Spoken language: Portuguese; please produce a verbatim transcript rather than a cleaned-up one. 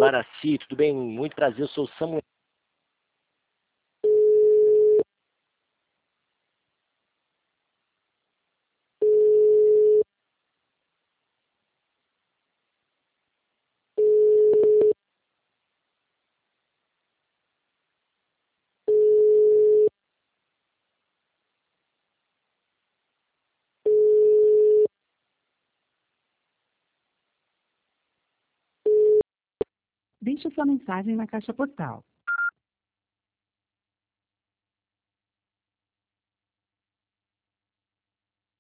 Laraci, tudo bem? Muito prazer, eu sou o Samuel. Deixe sua mensagem na caixa postal.